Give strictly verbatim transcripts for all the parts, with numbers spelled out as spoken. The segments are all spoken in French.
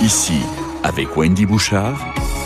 Ici, avec Wendy Bouchard,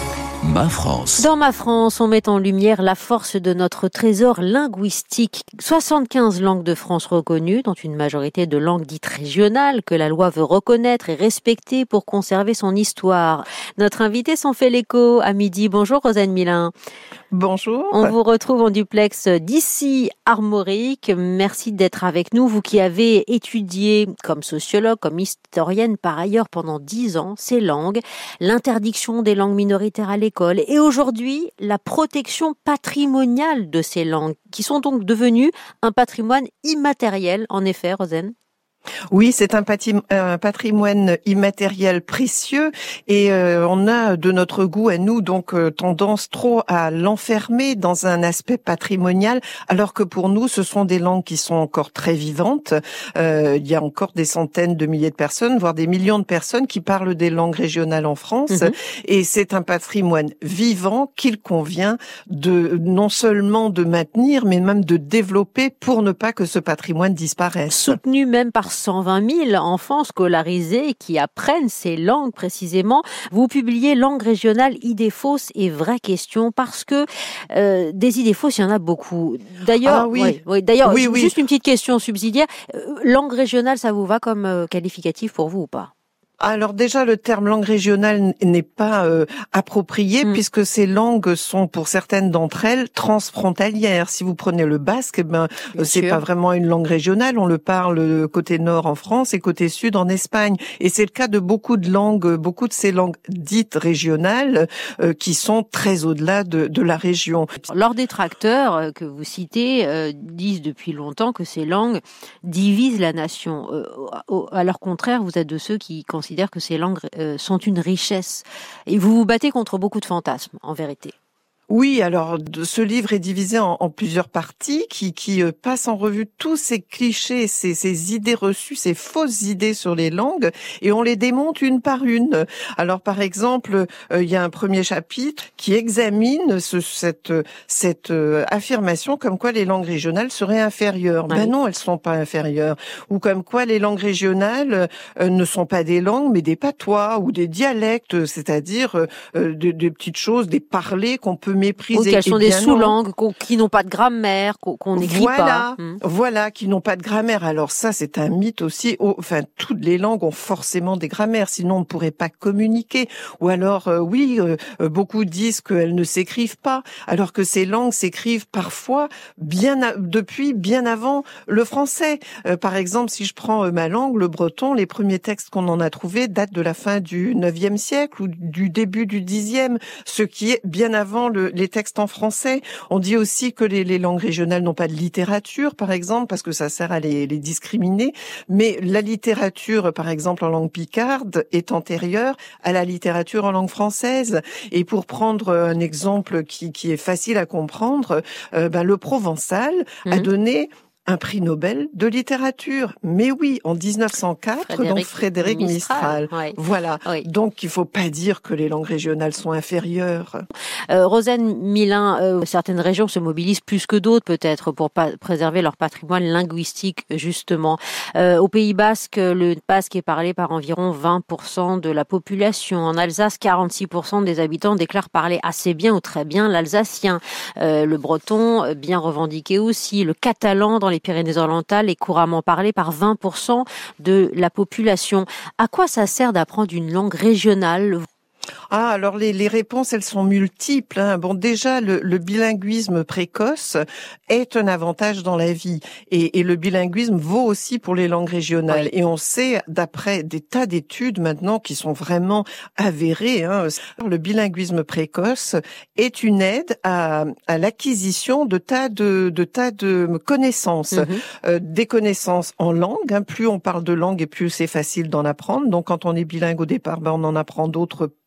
Ma France. Dans Ma France, on met en lumière la force de notre trésor linguistique. soixante-quinze langues de France reconnues, dont une majorité de langues dites régionales que la loi veut reconnaître et respecter pour conserver son histoire. Notre invité s'en fait l'écho à midi. Bonjour Rosanne Milin. Bonjour. On vous retrouve en duplex d'ici Armorique. Merci d'être avec nous. Vous qui avez étudié comme sociologue, comme historienne par ailleurs pendant dix ans ces langues, l'interdiction des langues minoritaires à l'école et aujourd'hui la protection patrimoniale de ces langues qui sont donc devenues un patrimoine immatériel. En effet, Rosanne. Oui, c'est un patrimoine immatériel précieux et euh, on a de notre goût à nous donc euh, tendance trop à l'enfermer dans un aspect patrimonial alors que pour nous ce sont des langues qui sont encore très vivantes. Euh, il y a encore des centaines de milliers de personnes, voire des millions de personnes qui parlent des langues régionales en France mm-hmm. et c'est un patrimoine vivant qu'il convient de non seulement de maintenir mais même de développer pour ne pas que ce patrimoine disparaisse. Soutenu même par cent vingt mille enfants scolarisés qui apprennent ces langues précisément. Vous publiez Langues régionales, idées fausses et vraies questions parce que euh, des idées fausses, il y en a beaucoup. D'ailleurs, ah, oui. Oui, oui, d'ailleurs oui, oui. juste une petite question subsidiaire. Euh, langue régionale, ça vous va comme euh, qualificatif pour vous ou pas ? Alors déjà, le terme langue régionale n'est pas euh, approprié mmh. puisque ces langues sont, pour certaines d'entre elles, transfrontalières. Si vous prenez le basque, eh ben Bien c'est sûr. Pas vraiment une langue régionale. On le parle côté nord en France et côté sud en Espagne. Et c'est le cas de beaucoup de langues, beaucoup de ces langues dites régionales euh, qui sont très au-delà de, de la région. Leurs détracteurs que vous citez euh, disent depuis longtemps que ces langues divisent la nation. Euh, à leur contraire, vous êtes de ceux qui considèrent que ces langues euh, sont une richesse. Et vous vous battez contre beaucoup de fantasmes, en vérité. Oui, alors ce livre est divisé en, en plusieurs parties qui, qui euh, passent en revue tous ces clichés, ces, ces idées reçues, ces fausses idées sur les langues et on les démonte une par une. Alors par exemple, euh, il y a un premier chapitre qui examine ce, cette, cette euh, affirmation comme quoi les langues régionales seraient inférieures. Oui. Ben non, elles sont pas inférieures. Ou comme quoi les langues régionales euh, ne sont pas des langues mais des patois ou des dialectes, c'est-à-dire euh, des, des petites choses, des parlers qu'on peut mépriser. Oui, qu'elles sont des sous-langues qui n'ont pas de grammaire, qu'on n'écrit voilà, pas. Hum. Voilà, qui n'ont pas de grammaire. Alors ça, c'est un mythe aussi. Oh, enfin, toutes les langues ont forcément des grammaires, sinon on ne pourrait pas communiquer. Ou alors, euh, oui, euh, beaucoup disent qu'elles ne s'écrivent pas, alors que ces langues s'écrivent parfois bien a- depuis bien avant le français. Euh, par exemple, si je prends euh, ma langue, le breton, les premiers textes qu'on en a trouvés datent de la fin du neuvième siècle ou du début du dixième, ce qui est bien avant le les textes en français. On dit aussi que les, les langues régionales n'ont pas de littérature, par exemple, parce que ça sert à les, les discriminer. Mais la littérature, par exemple, en langue picarde, est antérieure à la littérature en langue française. Et pour prendre un exemple qui, qui est facile à comprendre, euh, ben, le provençal mmh. a donné un prix Nobel de littérature. Mais oui, en dix-neuf cent quatre, Frédéric, donc Frédéric Mistral. Mistral. Oui. Voilà. Oui. Donc, il faut pas dire que les langues régionales sont inférieures. Euh, Rosanne Milin, euh, certaines régions se mobilisent plus que d'autres, peut-être, pour pa- préserver leur patrimoine linguistique, justement. Euh, au Pays Basque, le basque est parlé par environ vingt pour cent de la population. En Alsace, quarante-six pour cent des habitants déclarent parler assez bien ou très bien l'alsacien. Euh, le breton, bien revendiqué aussi. Le catalan, dans les Pyrénées-Orientales, est couramment parlé par vingt pour cent de la population. À quoi ça sert d'apprendre une langue régionale ? Ah, alors les, les réponses, elles sont multiples. Hein. Bon, déjà, le, le bilinguisme précoce est un avantage dans la vie. Et, et le bilinguisme vaut aussi pour les langues régionales. Oui. Et on sait, d'après des tas d'études maintenant qui sont vraiment avérées, hein, le bilinguisme précoce est une aide à, à l'acquisition de tas de, de tas de connaissances. Mm-hmm. Euh, des connaissances en langue. Hein. Plus on parle de langue et plus c'est facile d'en apprendre. Donc, quand on est bilingue au départ, ben, on en apprend d'autres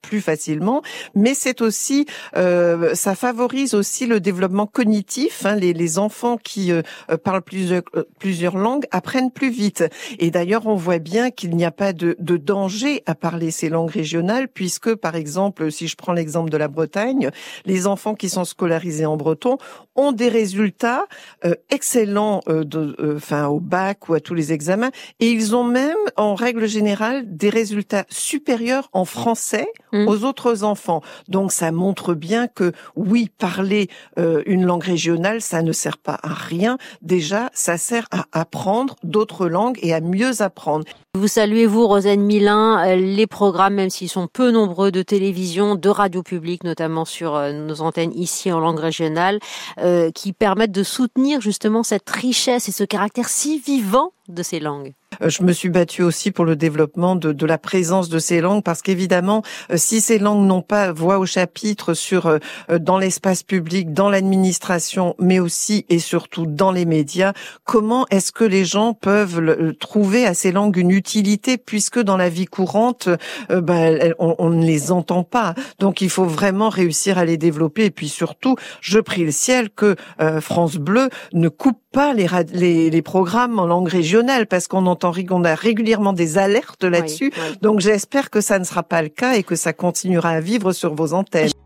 plus facilement, mais c'est aussi, euh, ça favorise aussi le développement cognitif. Hein, les, les enfants qui euh, parlent plusieurs, plusieurs langues apprennent plus vite. Et d'ailleurs, on voit bien qu'il n'y a pas de, de danger à parler ces langues régionales, puisque, par exemple, si je prends l'exemple de la Bretagne, les enfants qui sont scolarisés en breton ont des résultats euh, excellents, euh, de, euh, enfin au bac ou à tous les examens, et ils ont même, en règle générale, des résultats supérieurs en français mmh. aux autres enfants. Donc ça montre bien que oui, parler euh, une langue régionale, ça ne sert pas à rien. Déjà, ça sert à apprendre d'autres langues et à mieux apprendre. Vous saluez, vous, Rosen Milin, les programmes, même s'ils sont peu nombreux, de télévision, de radio publique, notamment sur nos antennes ici en langue régionale, euh, qui permettent de soutenir justement cette richesse et ce caractère si vivant de ces langues. Je me suis battue aussi pour le développement de, de la présence de ces langues, parce qu'évidemment, si ces langues n'ont pas voix au chapitre sur dans l'espace public, dans l'administration, mais aussi et surtout dans les médias, comment est-ce que les gens peuvent le, trouver à ces langues une utilité, puisque dans la vie courante, euh, ben, on, on ne les entend pas. Donc il faut vraiment réussir à les développer. Et puis surtout, je prie le ciel que euh, France Bleu ne coupe pas les, les, les programmes en langue régionale, parce qu'on entend on a régulièrement des alertes là-dessus. Oui, oui. Donc j'espère que ça ne sera pas le cas et que ça continuera à vivre sur vos antennes.